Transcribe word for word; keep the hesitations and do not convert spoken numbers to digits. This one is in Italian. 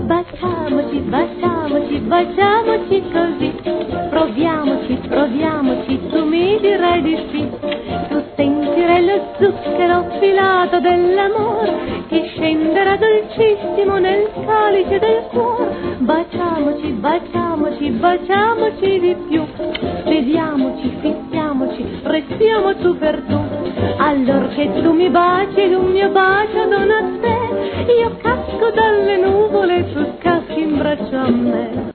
Baciamoci, baciamoci, baciamoci così. Proviamoci, proviamoci, tu mi dirai di sì. Tu sentirai lo zucchero filato dell'amore che scenderà dolcissimo nel calice del cuore. Baciamoci, baciamoci, baciamoci di più. Vediamoci, fissiamoci, restiamo tu per tu. Allora che tu mi baci ed un mio bacio dono a te, io casco dalle nuvole e tu caschi in braccio a me.